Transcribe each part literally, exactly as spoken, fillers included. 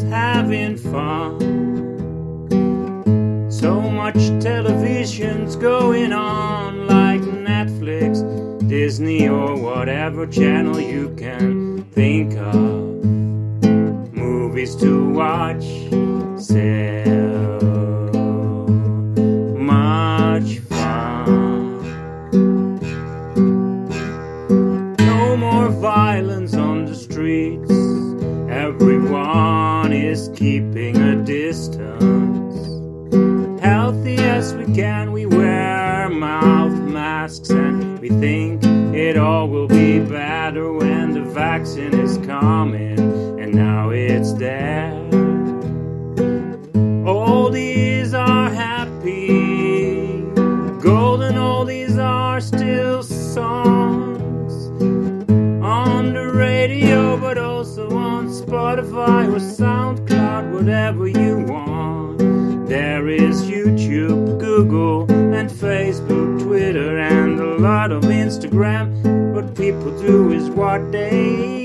having fun. So much television's going on, like Netflix, Disney, or whatever channel you can think of. Movies to watch, so much fun. No more violence on the streets. Everyone is keeping a distance. Healthy as we can, we wear mouth masks, and we think it all will be better when the vaccine is coming, and now it's there. Oldies are happy, golden oldies are still songs on the radio, but also on Spotify or SoundCloud, whatever you want. There is YouTube, Google, and Facebook, Twitter, and a lot of Instagram. What people do is what they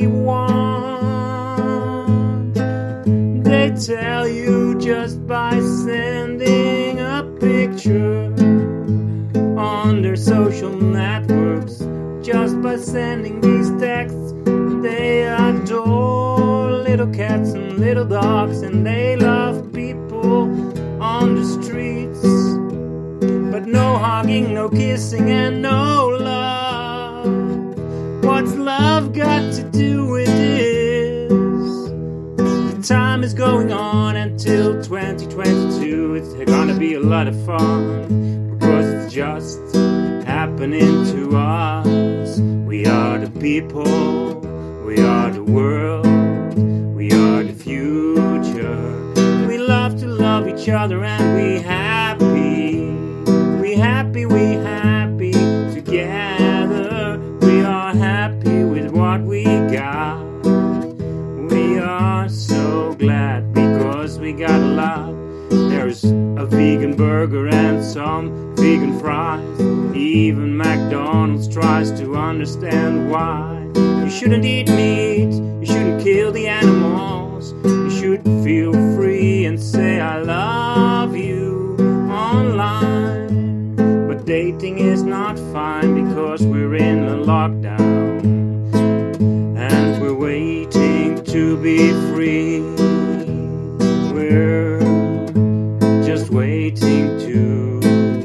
want. They tell you just by sending a picture on their social networks, just by sending these texts. They adore little cats and little dogs, and they love people on the streets. But no hugging, no kissing, and no love. What's love got to do with this? The time is going on until twenty twenty-two. It's gonna be a lot of fun, because it's just happening to us. We are the people, we are the world, we are the future. We love to love each other, and we happy. We happy, we happy together. We are happy with what we got. We are so glad because we got a lot. There's a vegan burger and some vegan fries. Even McDonald's tries to understand why. You shouldn't eat meat, you shouldn't kill the animals. You should feel free and say I love you online. But dating is not fine because we're in a lockdown, and we're waiting to be free. We're just waiting to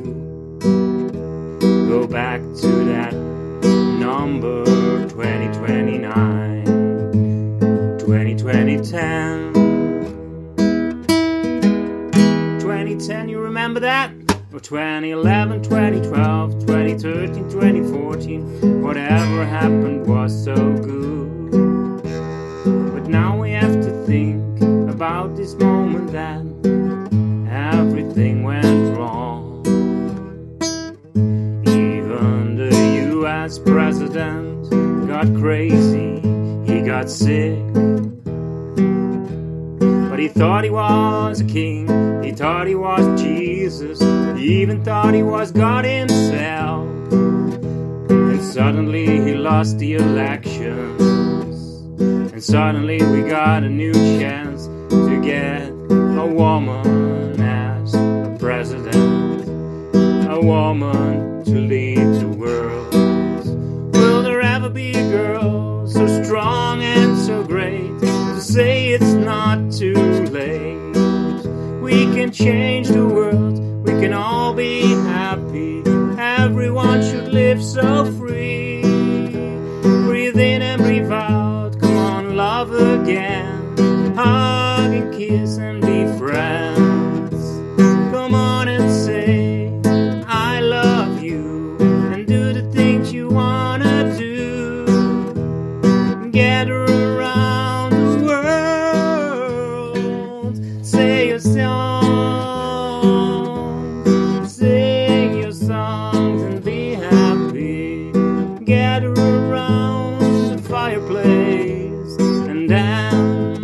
go back to that number twenty twenty-nine, twenty twenty ten. twenty ten, you remember that? Or twenty eleven, twenty twelve, twenty thirteen, twenty fourteen. Whatever happened was so good. But now we have to think about this moment that everything went wrong. Even the U S president got crazy, he got sick. But he thought he was a king, he thought he was Jesus, he even thought he was God himself. And suddenly he lost the elections, and suddenly we got a new chance to get a woman as a president, a woman to lead the world. Will there ever be a girl so strong and so great to say it's not too late? We can change the world, we can all be happy. Everyone should live so free. Breathe in and breathe out, come on, love again. Hug and kiss and be friends. Come on and say I love you, and do the things you wanna do. Gather around the world, say your song, sing your songs and be happy. Gather around the fireplace and dance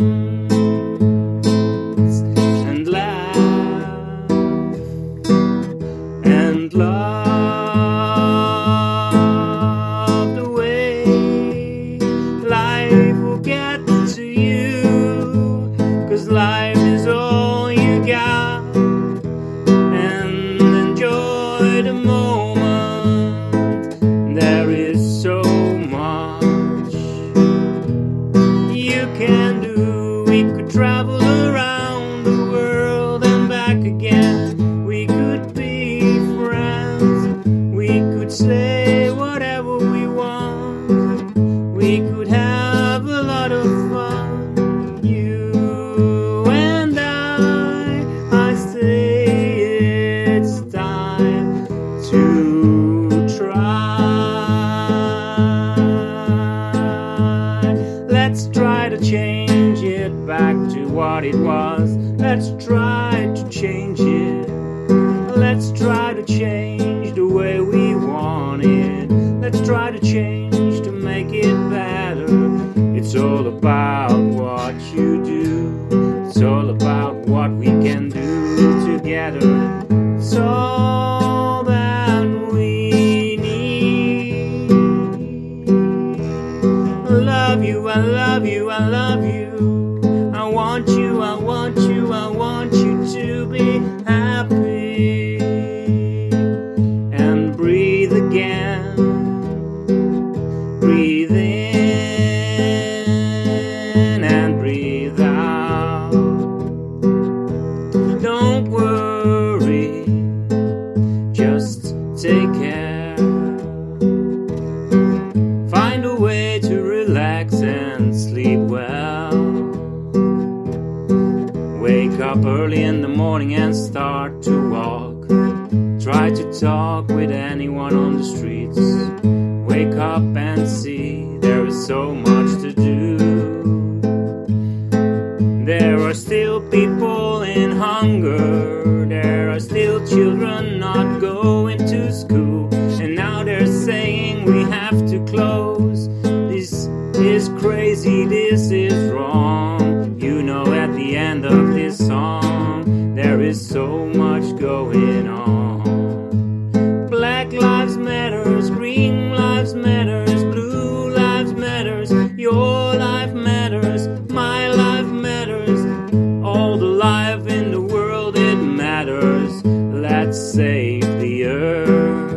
and laugh and love the way life will get to you, 'cause life was. Let's try to change it. Let's try to change the way we want it. Let's try to change to make it better. It's all about what you do. It's all about what we can do together. It's all that we need. I love you, I love you, I love you. I want you, I want you, I want you to be happy. And breathe again. Breathe in and breathe out. Don't worry, just take care. Find a way to relax and sleep well. Wake up early in the morning and start to walk. Try to talk with anyone on the streets. Wake up and see there is so much to do. There are still people in hunger. There are still children not going to school. And now they're saying we have to close. This is crazy, this is wrong. You know, at the end of this song, there is so much going on. Black lives matters, green lives matters, blue lives matters, your life matters, my life matters, all the life in the world, it matters. Let's save the earth.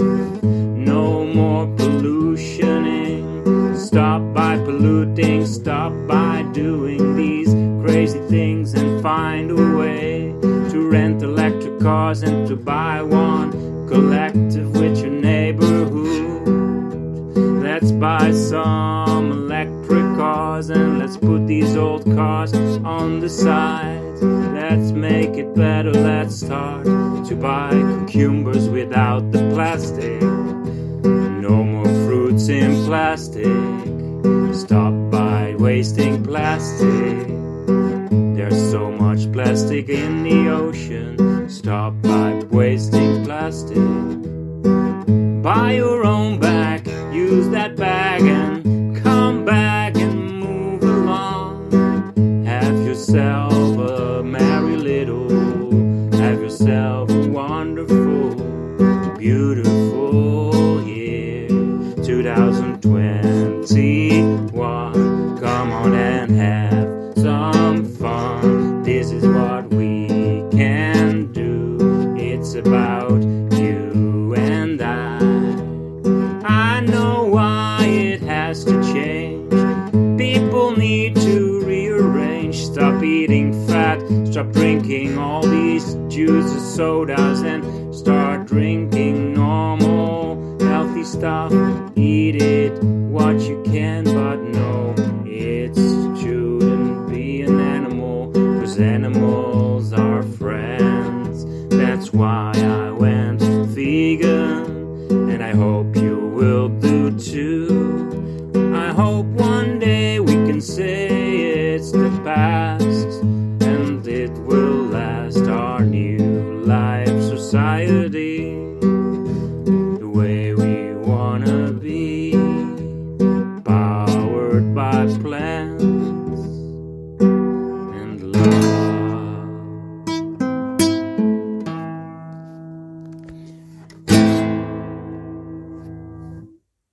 No more pollutioning. Stop by polluting, stop by doing these crazy things, and find a way to rent electric cars and to buy one collective with your neighborhood. Let's buy some electric cars and let's put these old cars on the side. Let's make it better, let's start to buy cucumbers without the plastic. No more fruits in plastic. Stop by wasting plastic. There's so much plastic in the ocean. Stop by wasting plastic. Buy your own bag, use that bag and come back and move along. Have yourself a merry little, have yourself a wonderful, beautiful year. twenty twenty-one, come on and have some fun. This is what we can do. It's about you and I. I know why it has to change. People need to rearrange. Stop eating fat. Stop drinking all these juices, sodas, and start drinking normal, healthy stuff. Eat it.